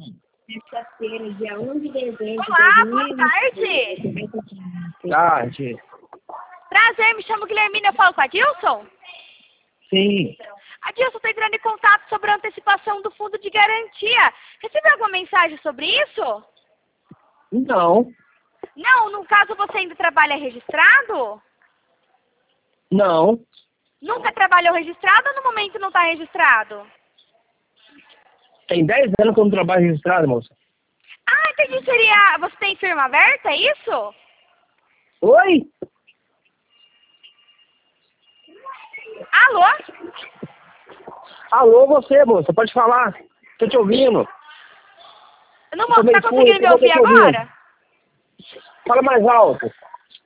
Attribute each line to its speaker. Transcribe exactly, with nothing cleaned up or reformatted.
Speaker 1: Sexta-feira, dia onze de dezembro.
Speaker 2: Olá, boa tarde.
Speaker 3: Tarde.
Speaker 2: Prazer, me chamo Guilhermina, eu falo com a Dilson?
Speaker 3: Sim.
Speaker 2: Adilson, estou entrando em contato sobre a antecipação do fundo de garantia. Recebeu alguma mensagem sobre isso?
Speaker 3: Não.
Speaker 2: Não, no caso você ainda trabalha registrado?
Speaker 3: Não.
Speaker 2: Nunca trabalhou registrado ou no momento não está registrado?
Speaker 3: Tem dez anos que eu não trabalho registrado, moça.
Speaker 2: Ah, entendi. Seria... Você tem firma aberta, é isso?
Speaker 3: Oi?
Speaker 2: Alô?
Speaker 3: Alô, você, moça. Pode falar. Tô te ouvindo.
Speaker 2: Não
Speaker 3: Tô meio
Speaker 2: está conseguindo
Speaker 3: surdo,
Speaker 2: me
Speaker 3: eu tô
Speaker 2: ouvir
Speaker 3: te ouvindo.
Speaker 2: agora?
Speaker 3: Fala mais alto.